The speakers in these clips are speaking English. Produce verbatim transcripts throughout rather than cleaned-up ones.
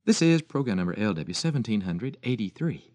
This is program number L W seventeen eighty-three.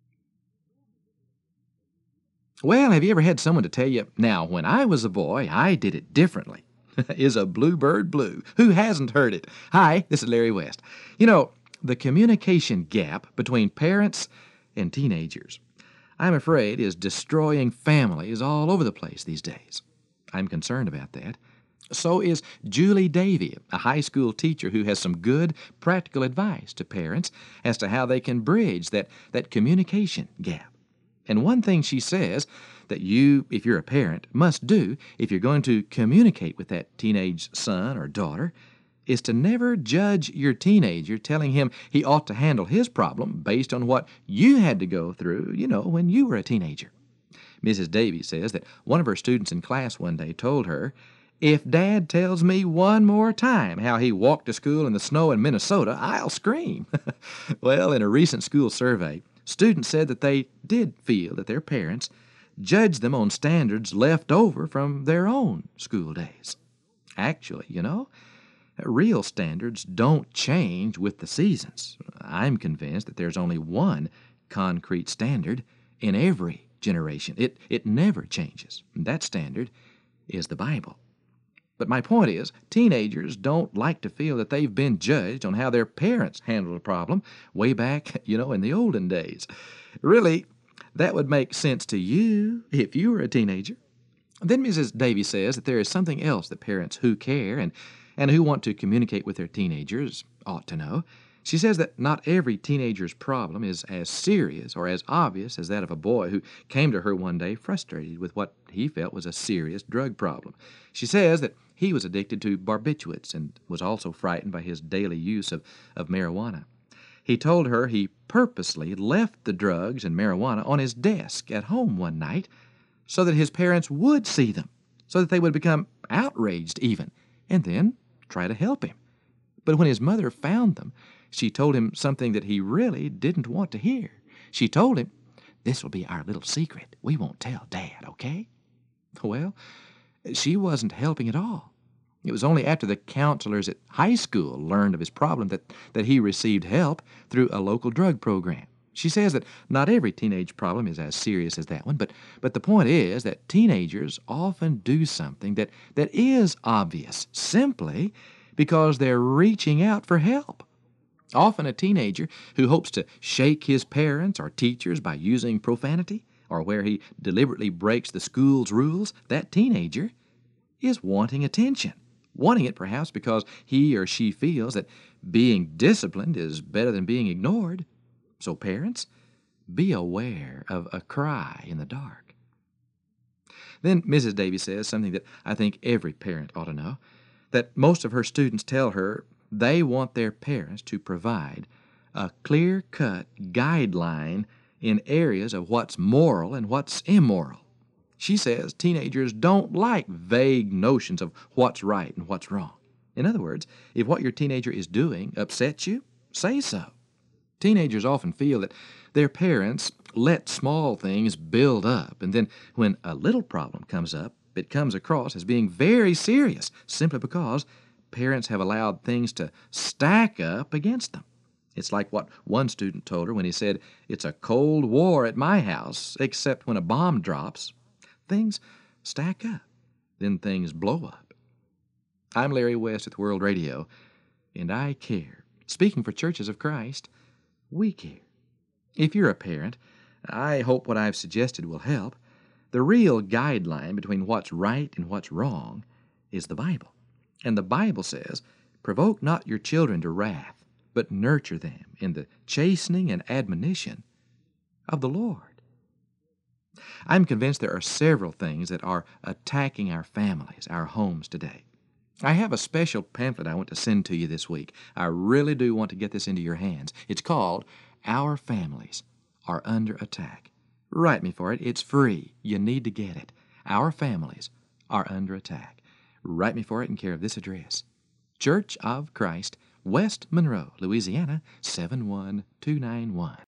Well, have you ever had someone to tell you, now, when I was a boy, I did it differently? Is a bluebird blue? Who hasn't heard it? Hi, this is Larry West. You know, the communication gap between parents and teenagers, I'm afraid, is destroying families all over the place these days. I'm concerned about that. So is Julie Davy, a high school teacher who has some good, practical advice to parents as to how they can bridge that, that communication gap. And one thing she says that you, if you're a parent, must do if you're going to communicate with that teenage son or daughter is to never judge your teenager telling him he ought to handle his problem based on what you had to go through, you know, when you were a teenager. Missus Davy says that one of her students in class one day told her, "If Dad tells me one more time how he walked to school in the snow in Minnesota, I'll scream." Well, in a recent school survey, students said that they did feel that their parents judged them on standards left over from their own school days. Actually, you know, real standards don't change with the seasons. I'm convinced that there's only one concrete standard in every generation. It, it never changes. That standard is the Bible. But my point is, teenagers don't like to feel that they've been judged on how their parents handled a problem way back, you know, in the olden days. Really, that would make sense to you if you were a teenager. Then Missus Davy says that there is something else that parents who care and, and who want to communicate with their teenagers ought to know. She says that not every teenager's problem is as serious or as obvious as that of a boy who came to her one day frustrated with what he felt was a serious drug problem. She says that he was addicted to barbiturates and was also frightened by his daily use of, of marijuana. He told her he purposely left the drugs and marijuana on his desk at home one night so that his parents would see them, so that they would become outraged even, and then try to help him. But when his mother found them, she told him something that he really didn't want to hear. She told him, "This will be our little secret. We won't tell Dad, okay?" Well, she wasn't helping at all. It was only after the counselors at high school learned of his problem that, that he received help through a local drug program. She says that not every teenage problem is as serious as that one, but, but the point is that teenagers often do something that, that is obvious simply because they're reaching out for help. Often a teenager who hopes to shake his parents or teachers by using profanity, or where he deliberately breaks the school's rules, that teenager is wanting attention, wanting it perhaps because he or she feels that being disciplined is better than being ignored. So parents, be aware of a cry in the dark. Then Missus Davy says something that I think every parent ought to know, that most of her students tell her they want their parents to provide a clear-cut guideline in areas of what's moral and what's immoral. She says teenagers don't like vague notions of what's right and what's wrong. In other words, if what your teenager is doing upsets you, say so. Teenagers often feel that their parents let small things build up, and then when a little problem comes up, it comes across as being very serious simply because parents have allowed things to stack up against them. It's like what one student told her when he said, "It's a cold war at my house, except when a bomb drops. Things stack up, then things blow up." I'm Larry West with World Radio, and I care. Speaking for Churches of Christ, we care. If you're a parent, I hope what I've suggested will help. The real guideline between what's right and what's wrong is the Bible. And the Bible says, "Provoke not your children to wrath, but nurture them in the chastening and admonition of the Lord." I'm convinced there are several things that are attacking our families, our homes today. I have a special pamphlet I want to send to you this week. I really do want to get this into your hands. It's called "Our Families Are Under Attack." Write me for it. It's free. You need to get it. Our Families Are Under Attack. Write me for it in care of this address: Church of Christ, West Monroe, Louisiana, seven one two nine one.